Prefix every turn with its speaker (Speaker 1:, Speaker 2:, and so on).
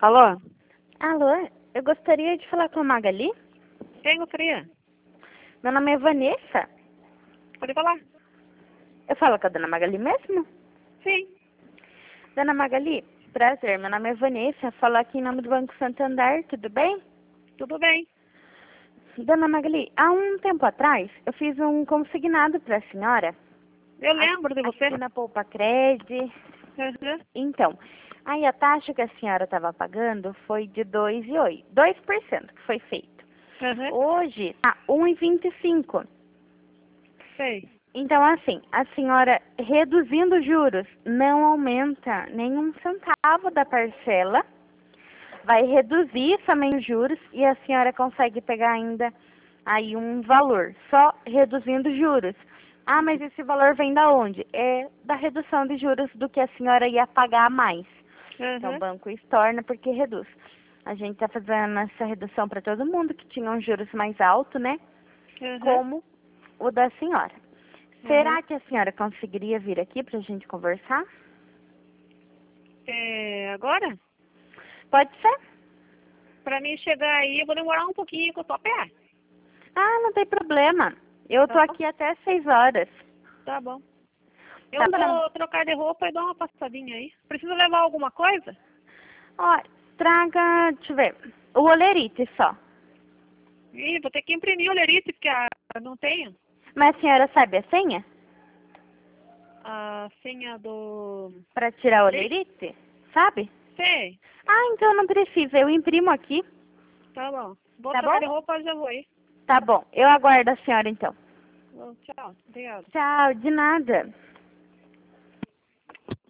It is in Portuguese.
Speaker 1: Alô?
Speaker 2: Alô, eu gostaria de falar com a Magali.
Speaker 1: Quem gostaria?
Speaker 2: Meu nome é Vanessa.
Speaker 1: Pode falar?
Speaker 2: Eu falo com a dona Magali mesmo?
Speaker 1: Sim.
Speaker 2: Dona Magali, prazer, meu nome é Vanessa. Falo aqui em nome do Banco Santander, tudo bem?
Speaker 1: Tudo bem.
Speaker 2: Dona Magali, há um tempo atrás eu fiz um consignado para a senhora.
Speaker 1: Eu lembro de você.
Speaker 2: Aqui na Poupa Cred.
Speaker 1: Uhum.
Speaker 2: Então, aí a taxa que a senhora estava pagando foi de 2,8, 2% que foi feito.
Speaker 1: Uhum.
Speaker 2: Hoje tá 1,25.
Speaker 1: Sei.
Speaker 2: Então, assim, a senhora reduzindo os juros não aumenta nenhum centavo da parcela, vai reduzir somente os juros e a senhora consegue pegar ainda aí um valor, só reduzindo os juros. Ah, mas esse valor vem da onde? É da redução de juros do que a senhora ia pagar a mais. Então, o
Speaker 1: Uhum.
Speaker 2: banco estorna porque reduz. A gente está fazendo essa redução para todo mundo que tinha uns juros mais altos, né?
Speaker 1: Uhum.
Speaker 2: Como o da senhora.
Speaker 1: Uhum.
Speaker 2: Será que a senhora conseguiria vir aqui para a gente conversar?
Speaker 1: Agora?
Speaker 2: Pode ser?
Speaker 1: Pra mim chegar aí, eu vou demorar um pouquinho, que eu tô a pé.
Speaker 2: Ah, não tem problema. Eu tô
Speaker 1: Tá bom?
Speaker 2: aqui até 6 horas.
Speaker 1: Tá bom. Eu
Speaker 2: Tá bom?
Speaker 1: vou trocar de roupa e dar uma passadinha aí. Precisa levar alguma coisa?
Speaker 2: Ó, traga, deixa eu ver, o olerite só.
Speaker 1: Ih, vou ter que imprimir o lerite, porque não tenho.
Speaker 2: Mas a senhora sabe a senha?
Speaker 1: A senha do...
Speaker 2: Para tirar o
Speaker 1: Sim.
Speaker 2: olerite? Sabe?
Speaker 1: Sei.
Speaker 2: Ah, então não precisa. Eu imprimo aqui.
Speaker 1: Tá bom. Vou
Speaker 2: Tá
Speaker 1: trocar
Speaker 2: bom?
Speaker 1: de roupa e já vou aí.
Speaker 2: Tá bom. Eu aguardo a senhora então.
Speaker 1: Bom, tchau. Obrigada.
Speaker 2: Tchau, de nada.